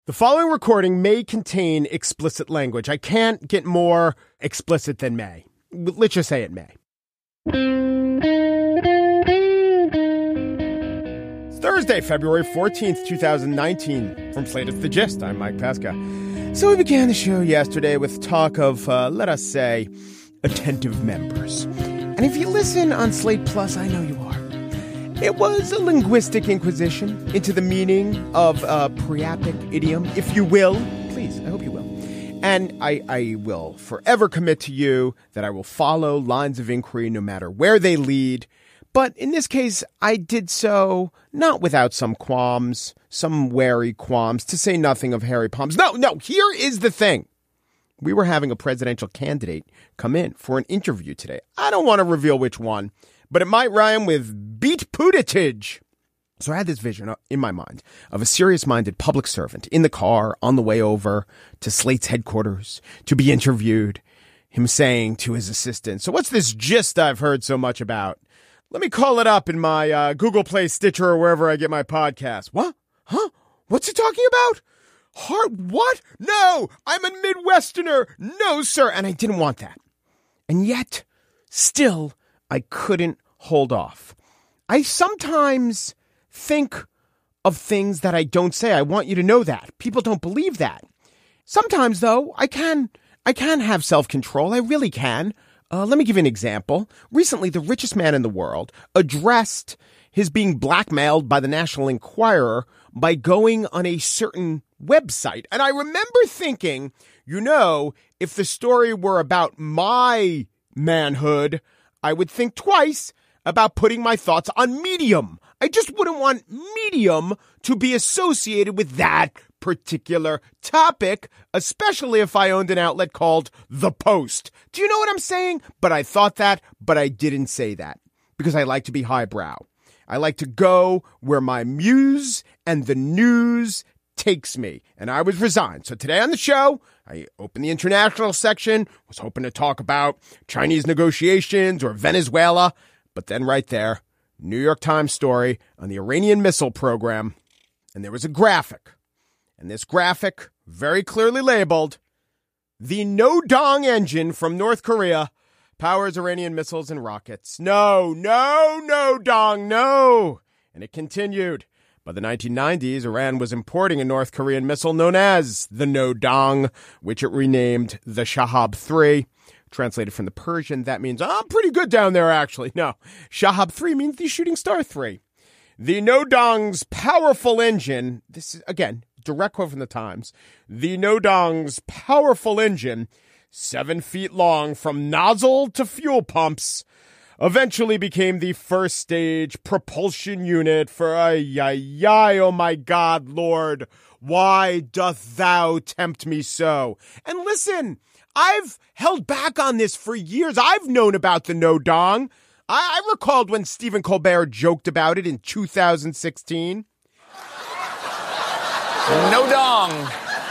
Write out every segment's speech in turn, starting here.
The following recording may contain explicit language. I can't get more explicit than may. Let's just say it may. It's Thursday, February 14th, 2019. From Slate, it's The Gist. I'm Mike Pesca. So we began the show yesterday with talk of, let us say, attentive members. And if you listen on Slate Plus, I know you are. It was a linguistic inquisition into the meaning of a priapic idiom, if you will. Please, I hope you will. And I will forever commit to you that I will follow lines of inquiry no matter where they lead. But in this case, I did so not without some qualms, some wary qualms, to say nothing of Harry Palms. No, here is the thing. We were having a presidential candidate come in for an interview today. I don't want to reveal which one, but it might rhyme with beat Buttigieg. So I had this vision in my mind of a serious-minded public servant in the car on the way over to Slate's headquarters to be interviewed. Him saying to his assistant, "So what's this gist I've heard so much about? Let me call it up in my Google Play, Stitcher, or wherever I get my podcast." What? Huh? What's he talking about? What? No, I'm a Midwesterner. No, sir. And I didn't want that. And yet, still, I couldn't hold off. I sometimes think of things that I don't say. I want you to know that. People don't believe that. Sometimes, though, I can have self-control. I really can. Let me give you an example. Recently, the richest man in the world addressed his being blackmailed by the National Enquirer by going on a certain website. And I remember thinking, if the story were about my manhood, I would think twice about putting my thoughts on Medium. I just wouldn't want Medium to be associated with that particular topic, especially if I owned an outlet called The Post. Do you know what I'm saying? But I thought that, but I didn't say that because I like to be highbrow. I like to go where my muse and the news takes me. And I was resigned. So today on the show, I opened the international section, was hoping to talk about Chinese negotiations or Venezuela. But then right there, New York Times story on the Iranian missile program. And there was a graphic. And this graphic, very clearly labeled, "The No-Dong engine from North Korea powers Iranian missiles and rockets." No, Dong, no. And it continued. By the 1990s, Iran was importing a North Korean missile known as the No-Dong, which it renamed the Shahab 3. Translated from the Persian, that means, I'm pretty good down there, actually. No, Shahab 3 means the Shooting Star 3. The No-Dong's powerful engine, this is, again, direct quote from the Times, the No-Dong's powerful engine, 7 feet long from nozzle to fuel pumps, eventually became the first stage propulsion unit for oh my God, Lord, why doth thou tempt me so? And listen, I've held back on this for years. I've known about the No-Dong. I recalled when Stephen Colbert joked about it in 2016. No-Dong.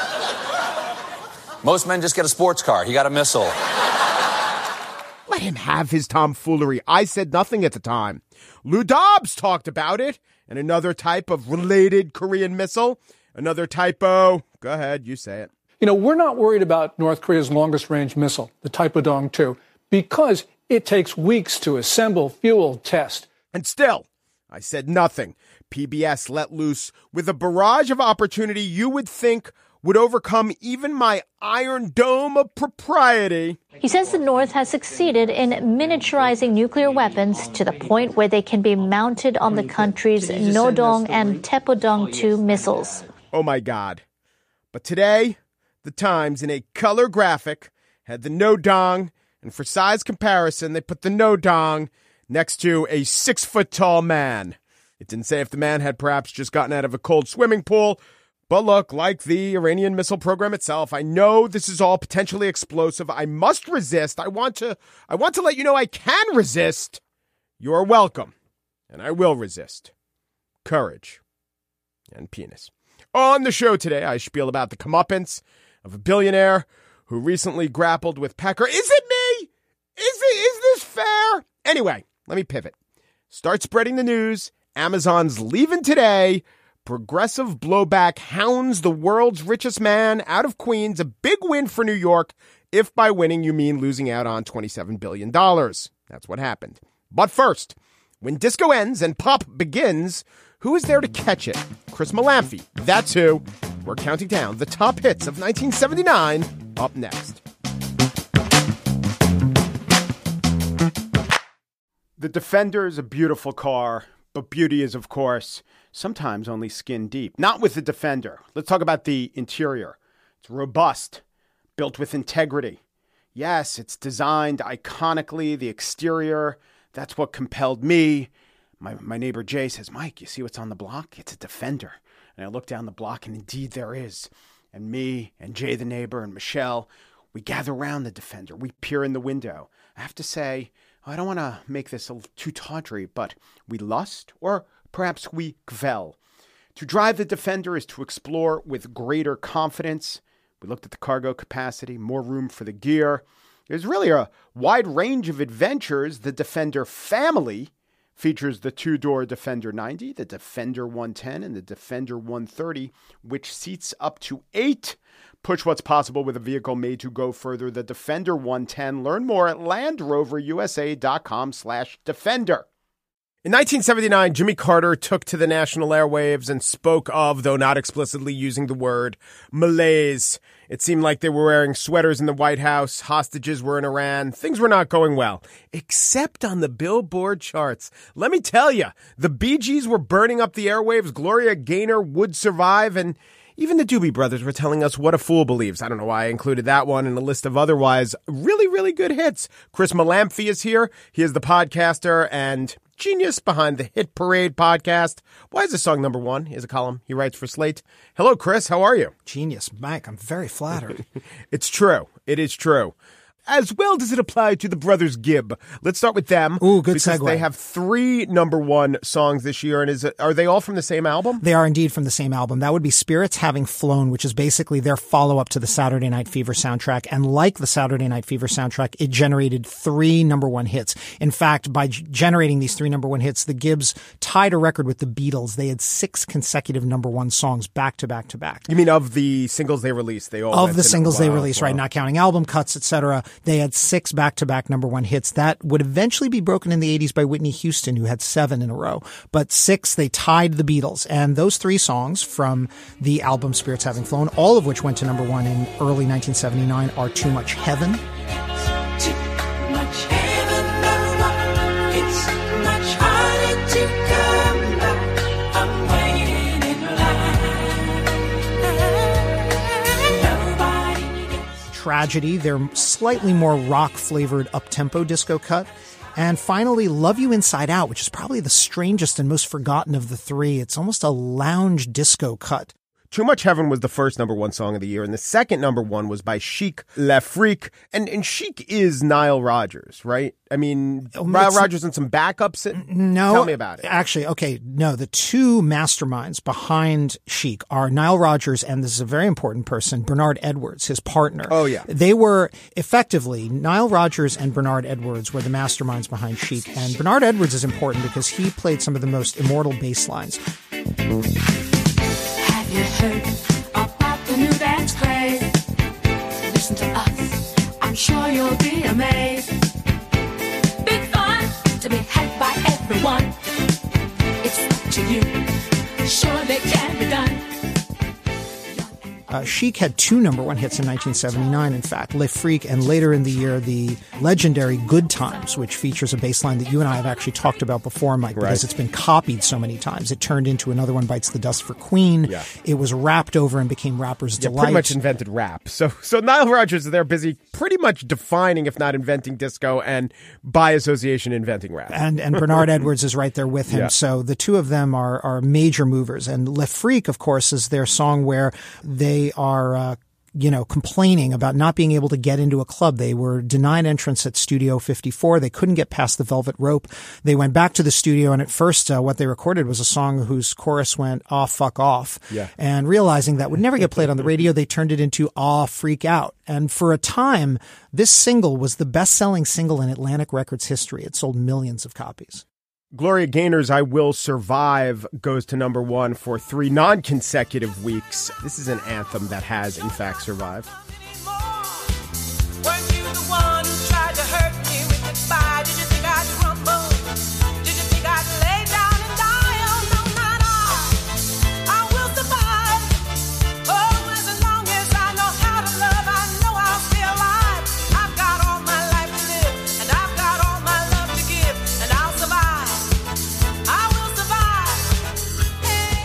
Most men just get a sports car. He got a missile. Let him have his tomfoolery. I said nothing at the time. Lou Dobbs talked about it. And another type of related Korean missile. Another typo. Go ahead, you say it. We're not worried about North Korea's longest-range missile, the Taepodong 2, because it takes weeks to assemble, fuel, test. And still, I said nothing. PBS let loose with a barrage of opportunity you would think would overcome even my iron dome of propriety. He says the North has succeeded in miniaturizing nuclear weapons to the point where they can be mounted on the country's No-Dong and Taepodong 2 missiles. Oh, my God. But today, the Times, in a color graphic, had the No-Dong, and for size comparison, they put the No-Dong next to a 6-foot-tall man. It didn't say if the man had perhaps just gotten out of a cold swimming pool. But look, like the Iranian missile program itself, I know this is all potentially explosive. I must resist. I want to let you know I can resist. You are welcome. And I will resist. Courage. And penis. On the show today, I spiel about the comeuppance of a billionaire who recently grappled with Pecker. Is it me? Is this fair? Anyway, let me pivot. Start spreading the news. Amazon's leaving today. Progressive blowback hounds the world's richest man out of Queens. A big win for New York, if by winning you mean losing out on $27 billion. That's what happened. But first, when disco ends and pop begins, who is there to catch it? Chris Malamphy. That's who. We're counting down the top hits of 1979 up next. The Defender is a beautiful car, but beauty is, of course, sometimes only skin deep. Not with the Defender. Let's talk about the interior. It's robust, built with integrity. Yes, it's designed iconically. The exterior, that's what compelled me. My neighbor Jay says, Mike, you see what's on the block? It's a Defender. And I look down the block, and indeed there is. And me and Jay the neighbor and Michelle, we gather around the Defender. We peer in the window. I have to say, I don't want to make this too tawdry, but we lust, or perhaps we kvel. To drive the Defender is to explore with greater confidence. We looked at the cargo capacity, more room for the gear. There's really a wide range of adventures. The Defender family features the two-door Defender 90, the Defender 110, and the Defender 130, which seats up to 8. Push what's possible with a vehicle made to go further. The Defender 110. Learn more at LandRoverUSA.com/Defender. In 1979, Jimmy Carter took to the national airwaves and spoke of, though not explicitly using the word, malaise. It seemed like they were wearing sweaters in the White House, hostages were in Iran, things were not going well, except on the Billboard charts. Let me tell you, the Bee Gees were burning up the airwaves, Gloria Gaynor would survive, and even the Doobie Brothers were telling us what a fool believes. I don't know why I included that one in a list of otherwise really, really good hits. Chris Malamphy is here. He is the podcaster and genius behind the Hit Parade podcast. Why is this song number one? Is a column he writes for Slate. Hello, Chris. How are you? Genius, Mike. I'm very flattered. It's true. It is true. As well does it apply to the Brothers Gibb. Let's start with them. Ooh, good because segue. They have 3 number one songs this year. And are they all from the same album? They are indeed from the same album. That would be Spirits Having Flown, which is basically their follow-up to the Saturday Night Fever soundtrack. And like the Saturday Night Fever soundtrack, it generated 3 number one hits. In fact, by generating these 3 number one hits, the Gibbs tied a record with the Beatles. They had 6 consecutive number one songs back to back to back. You mean of the singles they released? They all of the singles they released, right? Not counting album cuts, etc. They had 6 back-to-back number one hits. That would eventually be broken in the 80s by Whitney Houston, who had 7 in a row. But 6, they tied the Beatles. And those 3 songs from the album Spirits Having Flown, all of which went to number one in early 1979, are Too Much Heaven. Too much heaven, it's much harder to come back. I'm waiting in line. Nobody gets Tragedy, their slightly more rock-flavored up-tempo disco cut. And finally, Love You Inside Out, which is probably the strangest and most forgotten of the 3. It's almost a lounge disco cut. Too Much Heaven was the first number one song of the year, and the second number one was by Chic Le Freak. And Chic is Nile Rodgers, right? I mean, Nile Rodgers and some backups. No. Tell me about it. Actually, okay, no. The 2 masterminds behind Chic are Nile Rodgers, and this is a very important person, Bernard Edwards, his partner. Oh, yeah. They were effectively, Nile Rodgers and Bernard Edwards were the masterminds behind Chic. And Bernard Edwards is important because he played some of the most immortal bass lines. Have you heard about the new dance craze? Listen to us, I'm sure you'll be amazed. Big fun to be had by everyone. It's up to you, surely can be done. Chic had 2 number one hits in 1979, in fact, Le Freak, and later in the year, the legendary Good Times, which features a bass line that you and I have actually talked about before, Mike, because it's been copied so many times. It turned into Another One Bites the Dust for Queen. Yeah. It was rapped over and became Rapper's Delight. Pretty much invented rap. So Nile Rodgers, they're busy pretty much defining, if not inventing disco, and by association inventing rap. And Bernard Edwards is right there with him. Yeah. So the 2 of them are major movers. And Le Freak, of course, is their song where they are complaining about not being able to get into a club. They were denied entrance at Studio 54. They couldn't get past the velvet rope. They went back to the studio, and at first what they recorded was a song whose chorus went, "Aw, fuck off." Yeah. And realizing that would never get played on the radio, they turned it into "Aw, freak out." And for a time, this single was the best-selling single in Atlantic Records history. It sold millions of copies. Gloria Gaynor's I Will Survive goes to number one for 3 non-consecutive weeks. This is an anthem that has, in fact, survived. Weren't you the one who tried to hurt me with goodbye? Did you think I'd crumble? Did you think I'd lay down and die? Oh, no, not I will survive. Oh, as long as I know how to love, I know I'll stay alive. I've got all my life to live, and I've got all my love to give, and I'll survive. I will survive. Hey,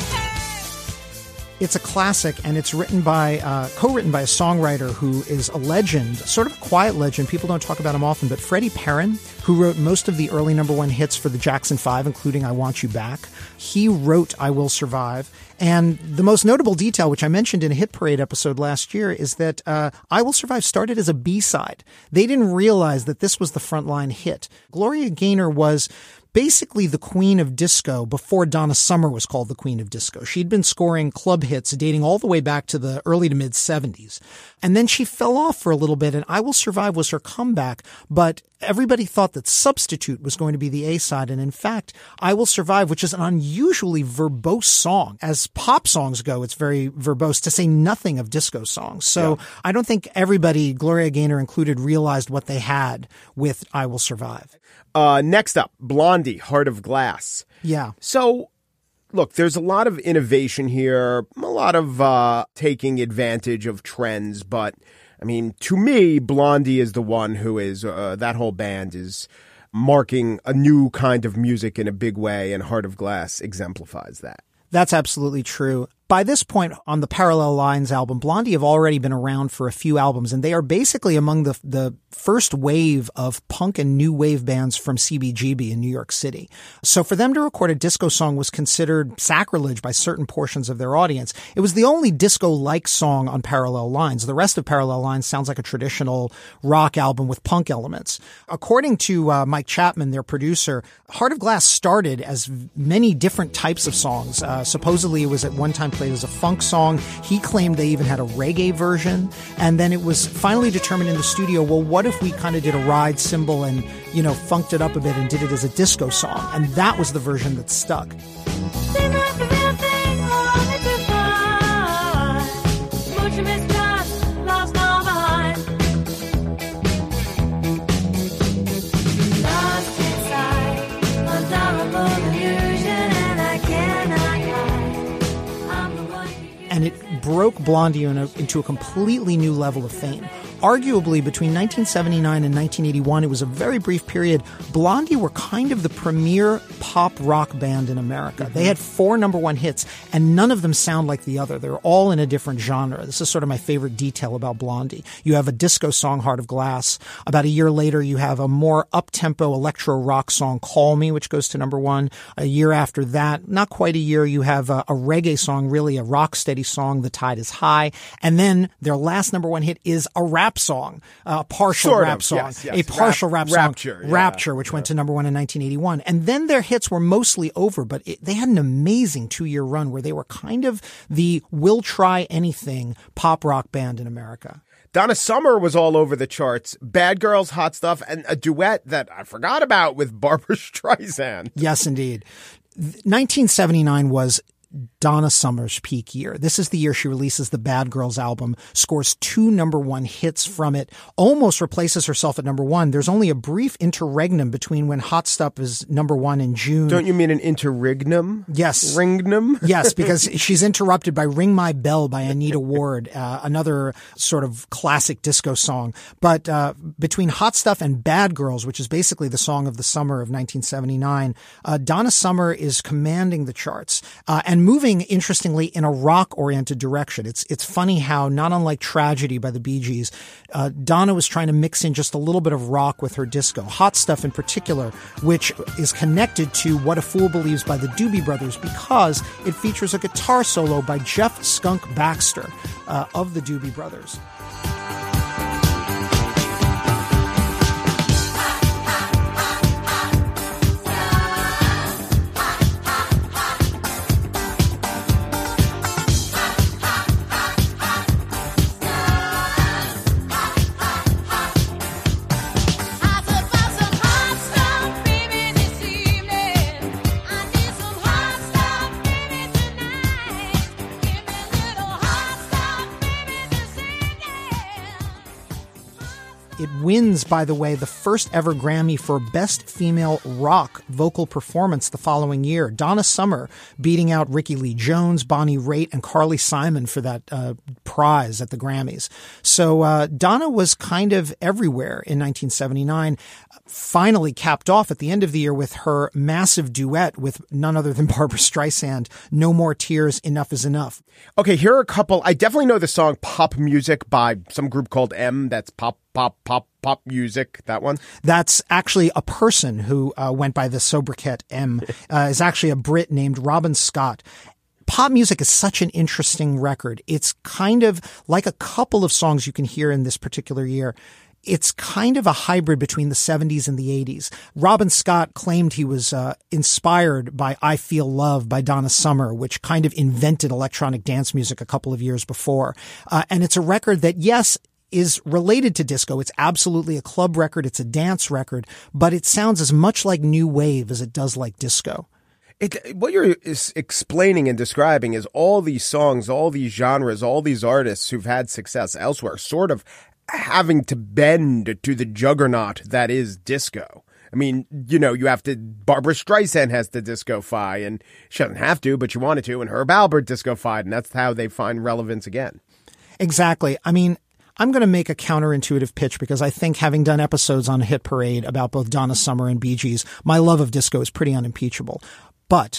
hey. It's a classic, and it's written by, co-written by a songwriter who is a legend, sort of a quiet legend. People don't talk about him often, but Freddie Perrin, who wrote most of the early number one hits for the Jackson 5, including I Want You Back. He wrote I Will Survive. And the most notable detail, which I mentioned in a Hit Parade episode last year, is that I Will Survive started as a B-side. They didn't realize that this was the frontline hit. Gloria Gaynor was basically the queen of disco before Donna Summer was called the queen of disco. She'd been scoring club hits dating all the way back to the early to mid 70s. And then she fell off for a little bit, and I Will Survive was her comeback. But everybody thought that Substitute was going to be the A-side. And in fact, I Will Survive, which is an unusually verbose song. As pop songs go, it's very verbose, to say nothing of disco songs. So yeah. I don't think everybody, Gloria Gaynor included, realized what they had with I Will Survive. Next up, Blondie, Heart of Glass. Yeah. So, look, there's a lot of innovation here, a lot of taking advantage of trends, but, I mean, to me, Blondie is the one who is, that whole band is marking a new kind of music in a big way, and Heart of Glass exemplifies that. That's absolutely true. By this point on the Parallel Lines album, Blondie have already been around for a few albums, and they are basically among the first wave of punk and new wave bands from CBGB in New York City. So for them to record a disco song was considered sacrilege by certain portions of their audience. It was the only disco-like song on Parallel Lines. The rest of Parallel Lines sounds like a traditional rock album with punk elements. According to Mike Chapman, their producer, Heart of Glass started as many different types of songs. Supposedly it was at one time played as a funk song. He claimed they even had a reggae version. And then it was finally determined in the studio, well, what if we kind of did a ride cymbal and, you know, funked it up a bit and did it as a disco song? And that was the version that stuck. And it broke Blondie into a completely new level of fame. Arguably, between 1979 and 1981, it was a very brief period. Blondie were kind of the premier pop rock band in America. They had 4 number one hits, and none of them sound like the other. They're all in a different genre. This is sort of my favorite detail about Blondie. You have a disco song, Heart of Glass. About a year later, you have a more up-tempo electro rock song, Call Me, which goes to number one. A year after that, not quite a year, you have a reggae song, really a rock steady song, The Tide is High. And then their last number one hit is a rap song, a partial sort rap of, song, yes. a partial rap song, Rapture, which went to number one in 1981. And then their hits were mostly over, but they had an amazing 2-year run where they were kind of the will try anything pop rock band in America. Donna Summer was all over the charts. Bad Girls, Hot Stuff, and a duet that I forgot about with Barbra Streisand. Yes, indeed. 1979 was Donna Summer's peak year. This is the year she releases the Bad Girls album, scores 2 number one hits from it, almost replaces herself at number one. There's only a brief interregnum between when Hot Stuff is number one in June. Don't you mean an interregnum? Yes. Ringnum? Yes, because she's interrupted by Ring My Bell by Anita Ward, another sort of classic disco song. But between Hot Stuff and Bad Girls, which is basically the song of the summer of 1979, Donna Summer is commanding the charts and moving, interestingly, in a rock-oriented direction. It's funny how, not unlike Tragedy by the Bee Gees, Donna was trying to mix in just a little bit of rock with her disco. Hot Stuff in particular, which is connected to What a Fool Believes by the Doobie Brothers because it features a guitar solo by Jeff Skunk Baxter of the Doobie Brothers. It wins, by the way, the first ever Grammy for Best Female Rock Vocal Performance the following year. Donna Summer beating out Rickie Lee Jones, Bonnie Raitt, and Carly Simon for that prize at the Grammys. So Donna was kind of everywhere in 1979, finally capped off at the end of the year with her massive duet with none other than Barbra Streisand, No More Tears, Enough is Enough. Okay, here are a couple. I definitely know the song Pop Music by some group called M. That's pop music, that one. That's actually a person who went by the sobriquet M, is actually a Brit named Robin Scott. Pop music is such an interesting record. It's kind of like a couple of songs you can hear in this particular year. It's kind of a hybrid between the 70s and the 80s. Robin Scott claimed he was inspired by I Feel Love by Donna Summer, which kind of invented electronic dance music a couple of years before. And it's a record that, yes, is related to disco. It's absolutely a club record. It's a dance record, but it sounds as much like new wave as it does like disco. What you're explaining and describing is all these songs, all these genres, all these artists who've had success elsewhere sort of having to bend to the juggernaut that is disco. I mean, you know, Barbra Streisand has to disco-fy, and she doesn't have to, but she wanted to, and Herb Alpert disco-fied, and that's how they find relevance again. Exactly. I mean, I'm going to make a counterintuitive pitch because I think, having done episodes on Hit Parade about both Donna Summer and Bee Gees, my love of disco is pretty unimpeachable. But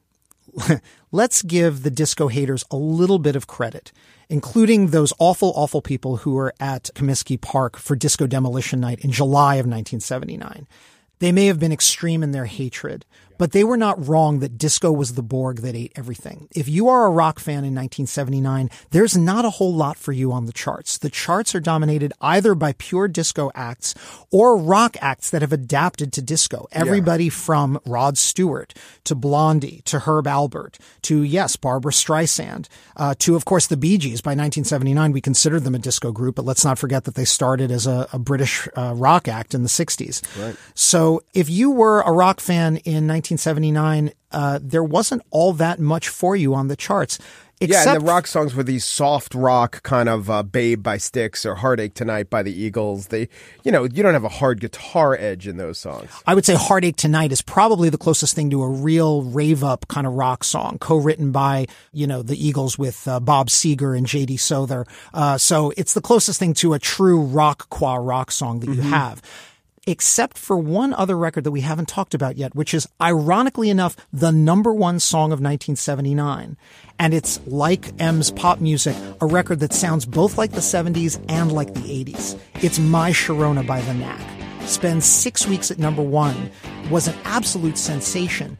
let's give the disco haters a little bit of credit, including those awful, awful people who were at Comiskey Park for Disco Demolition Night in July of 1979. They may have been extreme in their hatred, but they were not wrong that disco was the Borg that ate everything. If you are a rock fan in 1979, there's not a whole lot for you on the charts. The charts are dominated either by pure disco acts or rock acts that have adapted to disco. Everybody from Rod Stewart to Blondie to Herb Alpert to, yes, Barbra Streisand to, of course, the Bee Gees. By 1979, we considered them a disco group, but let's not forget that they started as a British rock act in the 60s. Right. So if you were a rock fan in 1979, there wasn't all that much for you on the charts. And the rock songs were these soft rock kind of Babe by Styx or Heartache Tonight by the Eagles. You don't have a hard guitar edge in those songs. I would say Heartache Tonight is probably the closest thing to a real rave up kind of rock song, co-written by, the Eagles with Bob Seger and J.D. Souther. So it's the closest thing to a true rock song that you have. Except for one other record that we haven't talked about yet, which is, ironically enough, the number one song of 1979. And it's, like M's Pop Music, a record that sounds both like the 70s and like the 80s. It's My Sharona by The Knack. Spends 6 weeks at number one. Was an absolute sensation.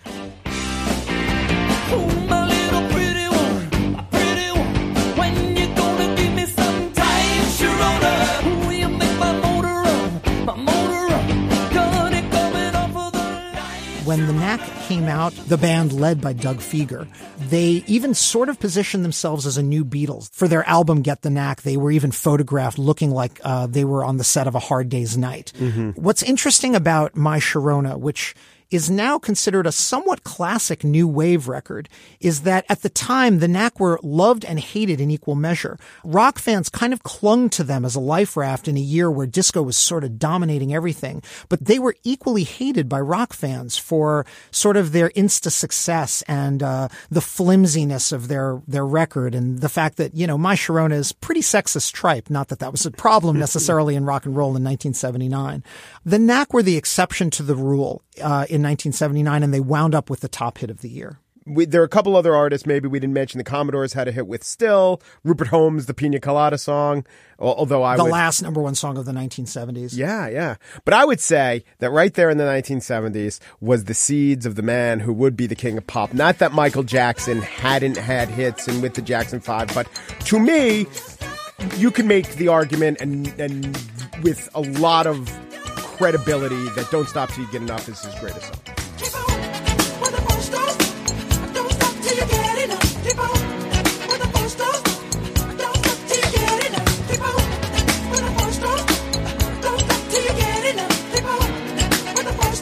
When The Knack came out, the band led by Doug Fieger, they even sort of positioned themselves as a new Beatles. For their album Get the Knack, they were even photographed looking like they were on the set of A Hard Day's Night. Mm-hmm. What's interesting about My Sharona, which is now considered a somewhat classic new wave record, is that at the time, the Knack were loved and hated in equal measure. Rock fans kind of clung to them as a life raft in a year where disco was sort of dominating everything, but they were equally hated by rock fans for sort of their insta success and the flimsiness of their record, and the fact that, My Sharona is pretty sexist tripe, not that was a problem necessarily in rock and roll in 1979. The Knack were the exception to the rule in 1979, and they wound up with the top hit of the year. There are a couple other artists maybe we didn't mention. The Commodores had a hit with Still. Rupert Holmes, the Pina Colada song. Although last number one song of the 1970s. Yeah. But I would say that right there in the 1970s was the seeds of the man who would be the king of pop. Not that Michael Jackson hadn't had hits and with the Jackson 5, but to me, you can make the argument and with a lot of credibility that Don't Stop Till You Get Enough is his greatest song.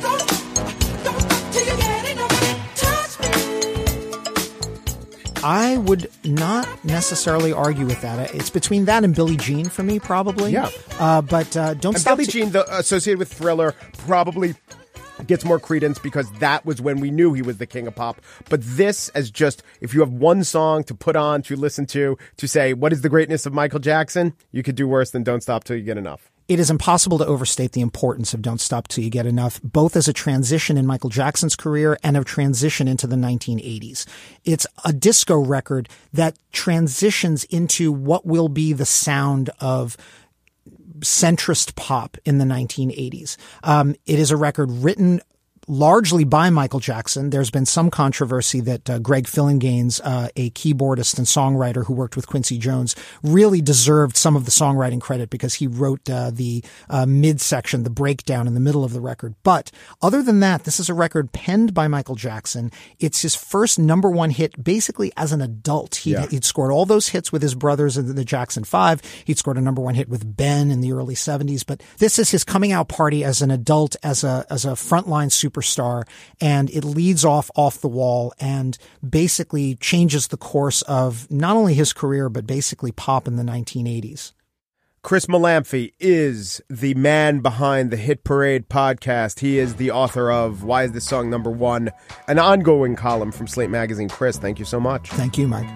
I I would not necessarily argue with that. It's between that and Billie Jean for me, probably. Yeah. But Don't and Stop. Billie Jean, associated with Thriller, probably gets more credence because that was when we knew he was the king of pop. But this, as just, if you have one song to put on, to listen to say, what is the greatness of Michael Jackson? You could do worse than Don't Stop Till You Get Enough. It is impossible to overstate the importance of Don't Stop Till You Get Enough, both as a transition in Michael Jackson's career and a transition into the 1980s. It's a disco record that transitions into what will be the sound of centrist pop in the 1980s. It is a record written largely by Michael Jackson. There's been some controversy that Greg Phillinganes, a keyboardist and songwriter who worked with Quincy Jones, really deserved some of the songwriting credit because he wrote the midsection, the breakdown in the middle of the record. But other than that, this is a record penned by Michael Jackson. It's his first number one hit basically as an adult. He'd scored all those hits with his brothers in the Jackson 5. He'd scored a number one hit with Ben in the early 70s. But this is his coming out party as an adult, as a frontline superstar, and it leads off the wall and basically changes the course of not only his career, but basically pop in the 1980s. Chris Malamphy is the man behind the Hit Parade podcast. He is the author of Why Is This Song Number One, an ongoing column from Slate Magazine. Chris, thank you so much. Thank you, Mike.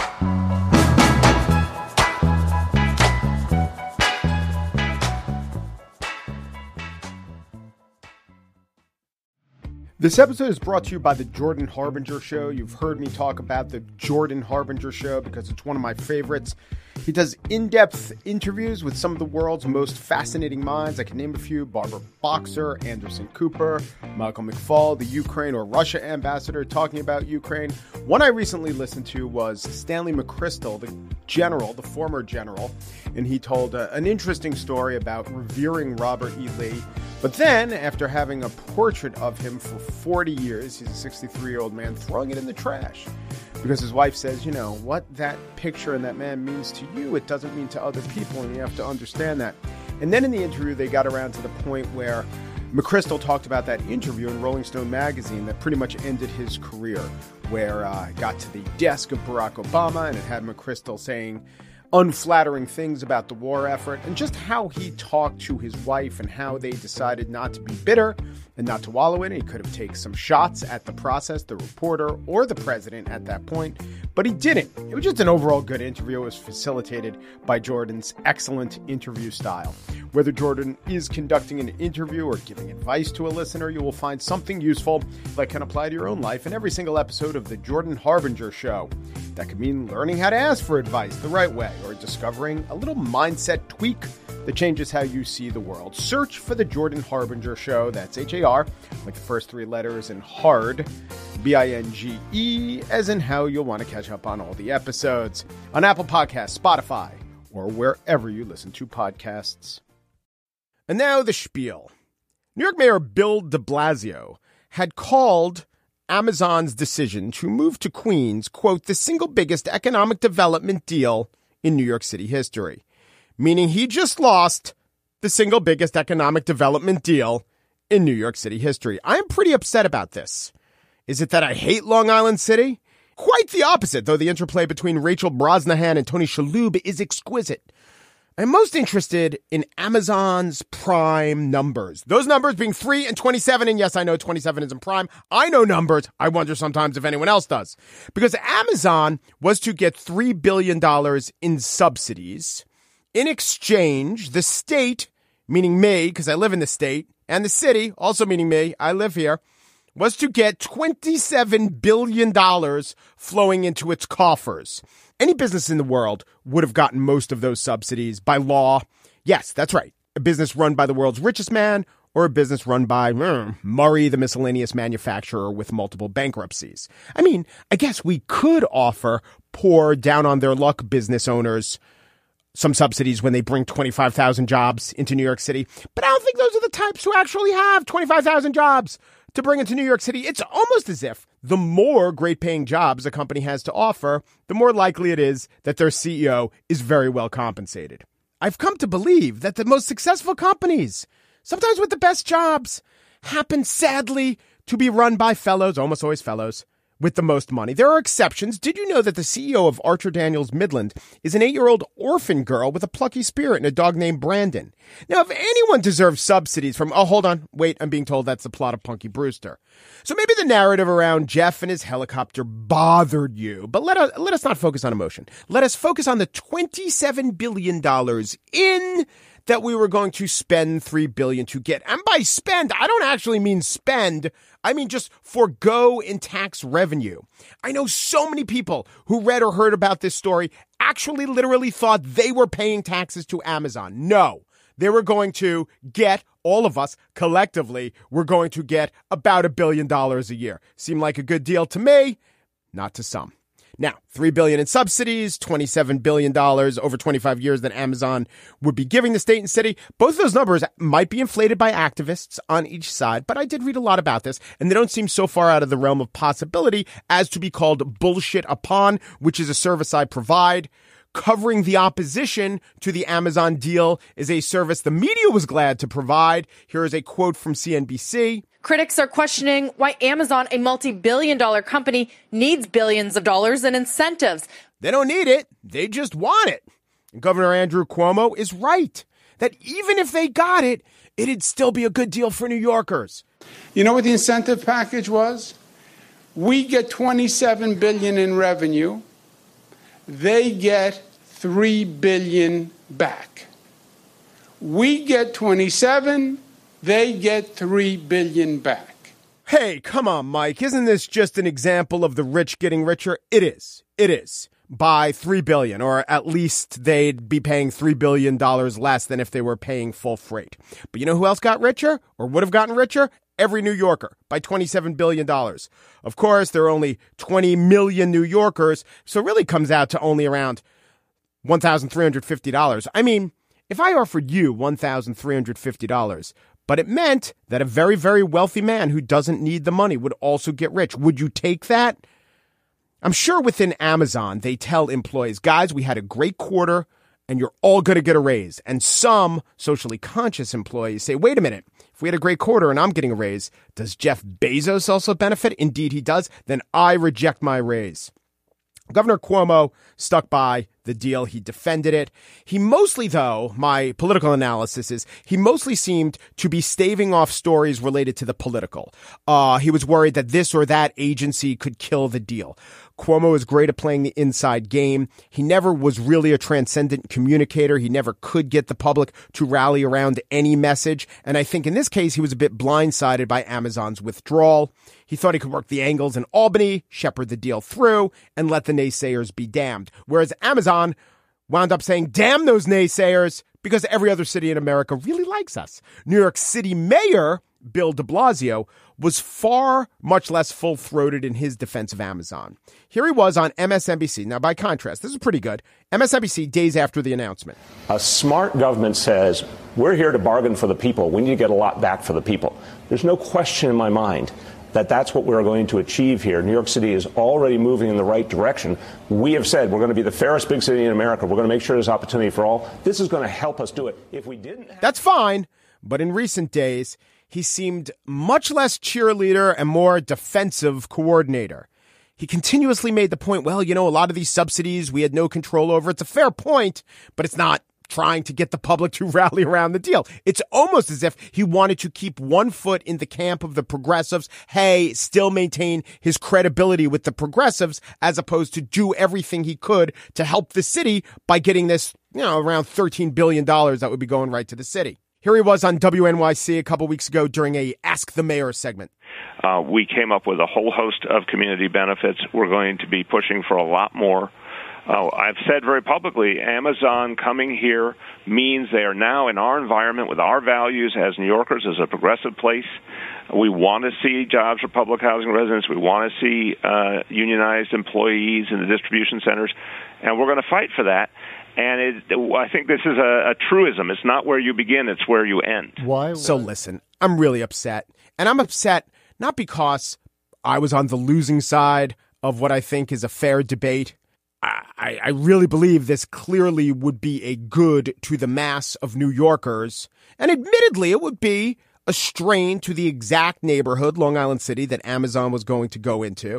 This episode is brought to you by the Jordan Harbinger Show. You've heard me talk about the Jordan Harbinger Show because it's one of my favorites. He does in-depth interviews with some of the world's most fascinating minds. I can name a few: Barbara Boxer, Anderson Cooper, Michael McFaul, the Ukraine or Russia ambassador talking about Ukraine. One I recently listened to was Stanley McChrystal, the former general, and he told an interesting story about revering Robert E. Lee. But then, after having a portrait of him for 40 years, he's a 63-year-old man, throwing it in the trash. Because his wife says, you know, what that picture and that man means to you, it doesn't mean to other people, and you have to understand that. And then in the interview, they got around to the point where McChrystal talked about that interview in Rolling Stone magazine that pretty much ended his career, where it got to the desk of Barack Obama, and it had McChrystal saying unflattering things about the war effort, and just how he talked to his wife and how they decided not to be bitter and not to wallow in it. He could have taken some shots at the process, the reporter, or the president at that point, but he didn't. It was just an overall good interview. It was facilitated by Jordan's excellent interview style. Whether Jordan is conducting an interview or giving advice to a listener, you will find something useful that can apply to your own life in every single episode of The Jordan Harbinger Show. That could mean learning how to ask for advice the right way, or discovering a little mindset tweak that changes how you see the world. Search for The Jordan Harbinger Show. That's H-A-R, like the first three letters, and hard, B-I-N-G-E, as in how you'll want to catch up on all the episodes. On Apple Podcasts, Spotify, or wherever you listen to podcasts. And now the spiel. New York Mayor Bill de Blasio had called Amazon's decision to move to Queens, quote, the single biggest economic development deal in New York City history, meaning he just lost the single biggest economic development deal in New York City history. I'm pretty upset about this. Is it that I hate Long Island City? Quite the opposite, though the interplay between Rachel Brosnahan and Tony Shalhoub is exquisite. I'm most interested in Amazon's Prime numbers. Those numbers being 3 and 27. And yes, I know 27 isn't Prime. I know numbers. I wonder sometimes if anyone else does. Because Amazon was to get $3 billion in subsidies. In exchange, the state, meaning me, because I live in the state, and the city, also meaning me, I live here, was to get $27 billion flowing into its coffers. Any business in the world would have gotten most of those subsidies by law. Yes, that's right. A business run by the world's richest man, or a business run by Murray, the miscellaneous manufacturer with multiple bankruptcies. I mean, I guess we could offer poor, down-on-their-luck business owners some subsidies when they bring 25,000 jobs into New York City. But I don't think those are the types who actually have 25,000 jobs to bring into New York City. It's almost as if the more great-paying jobs a company has to offer, the more likely it is that their CEO is very well compensated. I've come to believe that the most successful companies, sometimes with the best jobs, happen sadly to be run by fellows, almost always fellows, with the most money. There are exceptions. Did you know that the CEO of Archer Daniels Midland is an 8-year-old orphan girl with a plucky spirit and a dog named Brandon? Now, if anyone deserves subsidies from, hold on, wait, I'm being told that's the plot of Punky Brewster. So maybe the narrative around Jeff and his helicopter bothered you, but let us not focus on emotion. Let us focus on the $27 billion in that we were going to spend $3 billion to get. And by spend, I don't actually mean spend. I mean just forgo in tax revenue. I know so many people who read or heard about this story actually literally thought they were paying taxes to Amazon. No, they were going to get, all of us collectively, we're going to get about $1 billion a year. Seemed like a good deal to me, not to some. Now, $3 billion in subsidies, $27 billion over 25 years that Amazon would be giving the state and city. Both of those numbers might be inflated by activists on each side, but I did read a lot about this, and they don't seem so far out of the realm of possibility as to be called Bullshit Upon, which is a service I provide. Covering the opposition to the Amazon deal is a service the media was glad to provide. Here is a quote from CNBC. Critics are questioning why Amazon, a multi-billion-dollar company, needs billions of dollars in incentives. They don't need it. They just want it. And Governor Andrew Cuomo is right that even if they got it, it'd still be a good deal for New Yorkers. You know what the incentive package was? We get $27 billion in revenue. They get $3 billion back. We get 27. They get $3 billion back. Hey, come on, Mike. Isn't this just an example of the rich getting richer? It is. It is. By $3 billion, or at least they'd be paying $3 billion less than if they were paying full freight. But you know who else got richer, or would have gotten richer? Every New Yorker, by $27 billion. Of course, there are only 20 million New Yorkers, so it really comes out to only around $1,350. I mean, if I offered you $1,350, but it meant that a very, very wealthy man who doesn't need the money would also get rich, would you take that? I'm sure within Amazon, they tell employees, guys, we had a great quarter and you're all going to get a raise. And some socially conscious employees say, wait a minute, if we had a great quarter and I'm getting a raise, does Jeff Bezos also benefit? Indeed, he does. Then I reject my raise. Governor Cuomo stuck by the deal. He defended it. He mostly, though, my political analysis is, he mostly seemed to be staving off stories related to the political. He was worried that this or that agency could kill the deal. Cuomo is great at playing the inside game. He never was really a transcendent communicator. He never could get the public to rally around any message. And I think in this case, he was a bit blindsided by Amazon's withdrawal. He thought he could work the angles in Albany, shepherd the deal through, and let the naysayers be damned. Whereas Amazon wound up saying, damn those naysayers, because every other city in America really likes us. New York City Mayor Bill de Blasio was far much less full-throated in his defense of Amazon. Here he was on MSNBC. Now, by contrast, this is pretty good. MSNBC days after the announcement. A smart government says, we're here to bargain for the people. We need to get a lot back for the people. There's no question in my mind that that's what we're going to achieve here. New York City is already moving in the right direction. We have said we're going to be the fairest big city in America. We're going to make sure there's opportunity for all. This is going to help us do it. If we didn't... That's fine. But in recent days, he seemed much less cheerleader and more defensive coordinator. He continuously made the point, well, you know, a lot of these subsidies we had no control over. It's a fair point, but it's not trying to get the public to rally around the deal. It's almost as if he wanted to keep one foot in the camp of the progressives, hey, still maintain his credibility with the progressives, as opposed to do everything he could to help the city by getting this, you know, around $13 billion that would be going right to the city. Here he was on WNYC a couple weeks ago during a Ask the Mayor segment. We came up with a whole host of community benefits. We're going to be pushing for a lot more. I've said very publicly, Amazon coming here means they are now in our environment with our values as New Yorkers, as a progressive place. We want to see jobs for public housing residents. We want to see unionized employees in the distribution centers, and we're going to fight for that. And I think this is a truism. It's not where you begin, it's where you end. Why? So listen, I'm really upset. And I'm upset not because I was on the losing side of what I think is a fair debate. I really believe this clearly would be a good to the mass of New Yorkers. And admittedly, it would be a strain to the exact neighborhood, Long Island City, that Amazon was going to go into.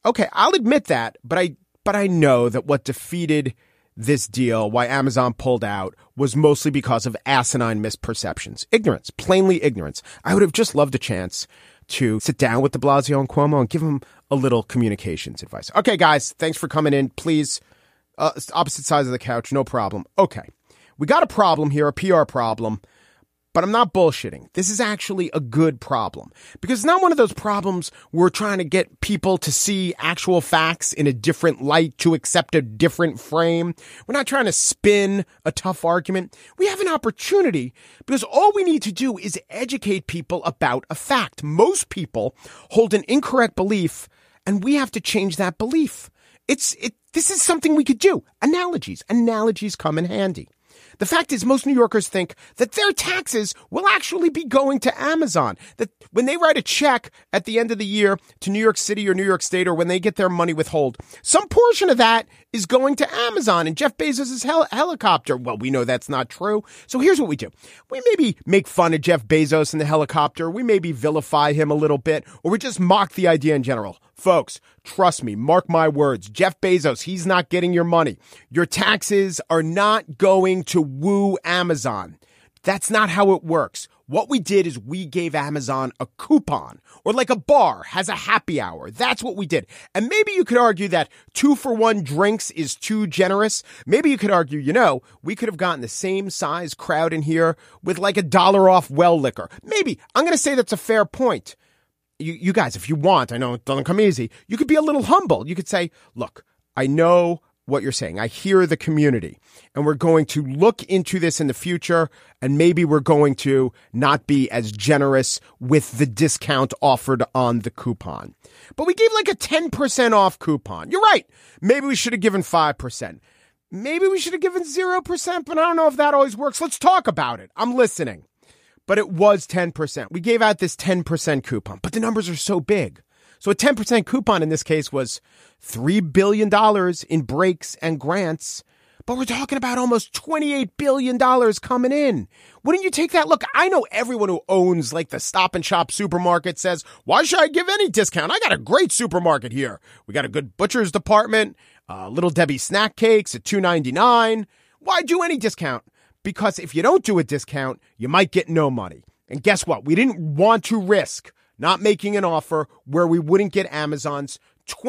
Okay, I'll admit that, but I know that what defeated this deal, why Amazon pulled out, was mostly because of asinine misperceptions. Ignorance, plainly ignorance. I would have just loved a chance to sit down with de Blasio and Cuomo and give them a little communications advice. Okay, guys, thanks for coming in. Please, opposite sides of the couch, no problem. Okay, we got a problem here, a PR problem. But I'm not bullshitting. This is actually a good problem because it's not one of those problems where we're trying to get people to see actual facts in a different light, to accept a different frame. We're not trying to spin a tough argument. We have an opportunity because all we need to do is educate people about a fact. Most people hold an incorrect belief and we have to change that belief. This is something we could do. Analogies come in handy. The fact is, most New Yorkers think that their taxes will actually be going to Amazon. That when they write a check at the end of the year to New York City or New York State, or when they get their money withheld, some portion of that is going to Amazon and Jeff Bezos' helicopter. Well, we know that's not true. So here's what we do. We maybe make fun of Jeff Bezos and the helicopter. We maybe vilify him a little bit, or we just mock the idea in general. Folks, trust me, mark my words. Jeff Bezos, he's not getting your money. Your taxes are not going to woo Amazon. That's not how it works. What we did is we gave Amazon a coupon, or like a bar has a happy hour. That's what we did. And maybe you could argue that 2-for-1 drinks is too generous. Maybe you could argue, we could have gotten the same size crowd in here with like $1 off well liquor. Maybe. I'm going to say that's a fair point. You guys, if you want, I know it doesn't come easy, you could be a little humble. You could say, look, I know what you're saying. I hear the community, and we're going to look into this in the future, and maybe we're going to not be as generous with the discount offered on the coupon. But we gave like a 10% off coupon. You're right. Maybe we should have given 5%. Maybe we should have given 0%, but I don't know if that always works. Let's talk about it. I'm listening. But it was 10%. We gave out this 10% coupon, but the numbers are so big. So a 10% coupon in this case was $3 billion in breaks and grants, but we're talking about almost $28 billion coming in. Wouldn't you take that? Look, I know everyone who owns like the Stop and Shop supermarket says, why should I give any discount? I got a great supermarket here. We got a good butcher's department, Little Debbie snack cakes at $2.99. Why do any discount? Because if you don't do a discount, you might get no money. And guess what? We didn't want to risk not making an offer where we wouldn't get Amazon's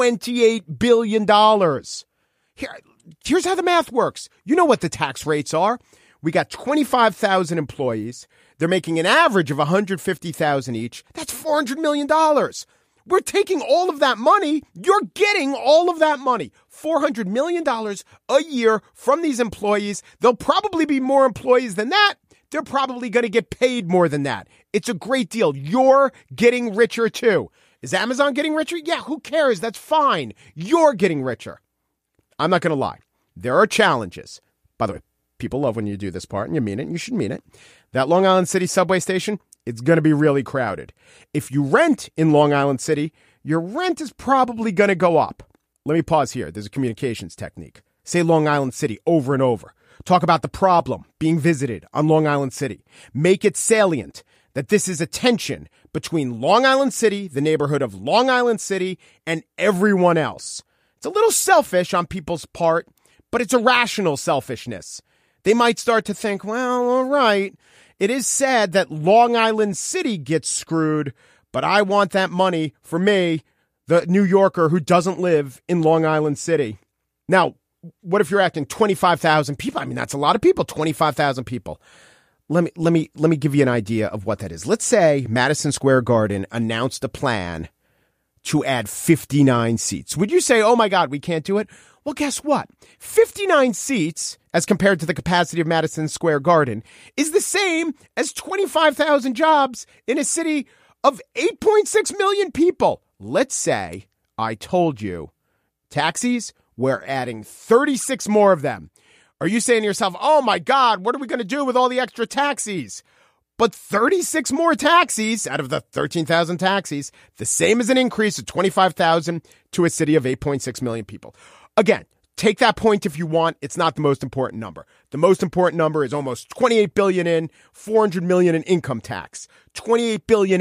$28 billion. Here's how the math works. You know what the tax rates are. We got 25,000 employees. They're making an average of $150,000 each. That's $400 million. We're taking all of that money. You're getting all of that money. $400 million a year from these employees. There'll probably be more employees than that. They're probably going to get paid more than that. It's a great deal. You're getting richer too. Is Amazon getting richer? Yeah, who cares? That's fine. You're getting richer. I'm not going to lie. There are challenges. By the way, people love when you do this part, and you mean it, and you should mean it. That Long Island City subway station, it's going to be really crowded. If you rent in Long Island City, your rent is probably going to go up. Let me pause here. There's a communications technique. Say Long Island City over and over. Talk about the problem being visited on Long Island City. Make it salient that this is a tension between Long Island City, the neighborhood of Long Island City, and everyone else. It's a little selfish on people's part, but it's a rational selfishness. They might start to think, well, all right, it is sad that Long Island City gets screwed, but I want that money for me, the New Yorker who doesn't live in Long Island City. Now, what if you're acting 25,000 people? I mean, that's a lot of people, 25,000 people. Let me give you an idea of what that is. Let's say Madison Square Garden announced a plan to add 59 seats. Would you say, oh my God, we can't do it? Well, guess what? 59 seats, as compared to the capacity of Madison Square Garden, is the same as 25,000 jobs in a city of 8.6 million people. Let's say I told you, taxis, we're adding 36 more of them. Are you saying to yourself, oh my God, what are we going to do with all the extra taxis? But 36 more taxis out of the 13,000 taxis, the same as an increase of 25,000 to a city of 8.6 million people. Again, take that point if you want. It's not the most important number. The most important number is almost 28 billion in, 400 million in income tax. 28 billion in.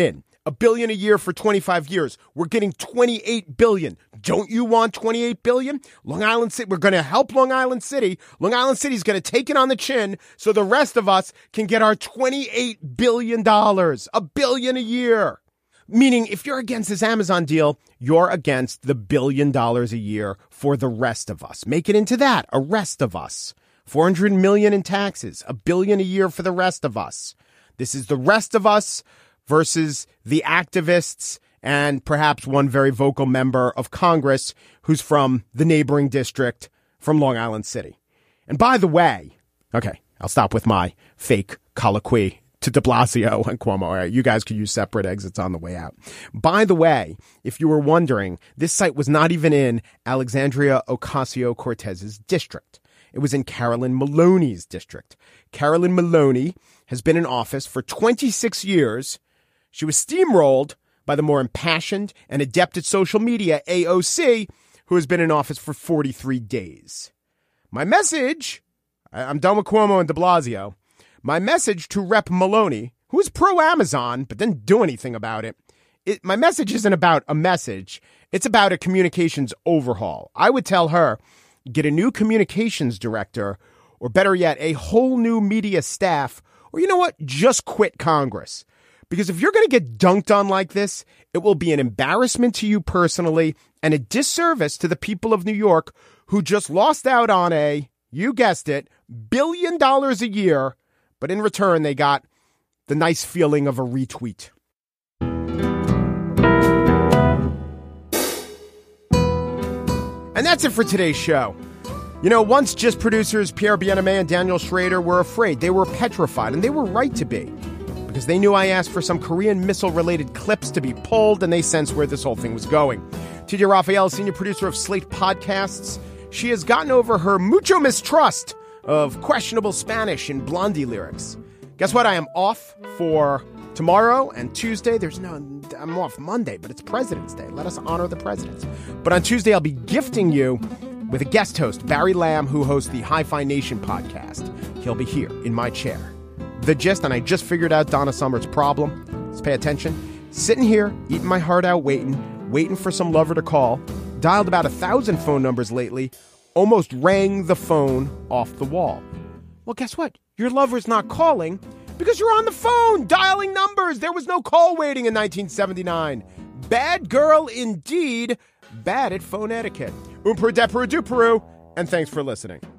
$1 billion a year for 25 years. We're getting $28 billion. Don't you want $28 billion? Long Island City, we're going to help Long Island City. Long Island City is going to take it on the chin so the rest of us can get our $28 billion. $1 billion a year. Meaning, if you're against this Amazon deal, you're against the $1 billion a year for the rest of us. Make it into that, a rest of us. $400 million in taxes, $1 billion a year for the rest of us. This is the rest of us versus the activists and perhaps one very vocal member of Congress who's from the neighboring district from Long Island City. And by the way, okay, I'll stop with my fake colloquy to de Blasio and Cuomo. All right, you guys could use separate exits on the way out. By the way, if you were wondering, this site was not even in Alexandria Ocasio-Cortez's district. It was in Carolyn Maloney's district. Carolyn Maloney has been in office for 26 years. She was steamrolled by the more impassioned and adept at social media, AOC, who has been in office for 43 days. My message, I'm done with Cuomo and de Blasio. My message to Rep. Maloney, who is pro-Amazon but didn't do anything about it, my message isn't about a message. It's about a communications overhaul. I would tell her, get a new communications director, or better yet, a whole new media staff, or you know what, just quit Congress. Because if you're going to get dunked on like this, it will be an embarrassment to you personally and a disservice to the people of New York who just lost out on you guessed it, $1 billion a year, but in return they got the nice feeling of a retweet. And that's it for today's show. You know, once GIST producers Pierre Bienaimé and Daniel Schrader were afraid. They were petrified, and they were right to be. Because they knew I asked for some Korean missile-related clips to be pulled, and they sensed where this whole thing was going. TJ Raphael, senior producer of Slate Podcasts. She has gotten over her mucho mistrust of questionable Spanish and Blondie lyrics. Guess what? I am off for tomorrow and Tuesday. I'm off Monday, but it's President's Day. Let us honor the presidents. But on Tuesday, I'll be gifting you with a guest host, Barry Lamb, who hosts the Hi-Fi Nation podcast. He'll be here in my chair. The Gist, and I just figured out Donna Summer's problem. Let's pay attention. Sitting here, eating my heart out, waiting for some lover to call. Dialed about 1,000 phone numbers lately. Almost rang the phone off the wall. Well, guess what? Your lover's not calling because you're on the phone dialing numbers. There was no call waiting in 1979. Bad girl indeed. Bad at phone etiquette. Peru, and thanks for listening.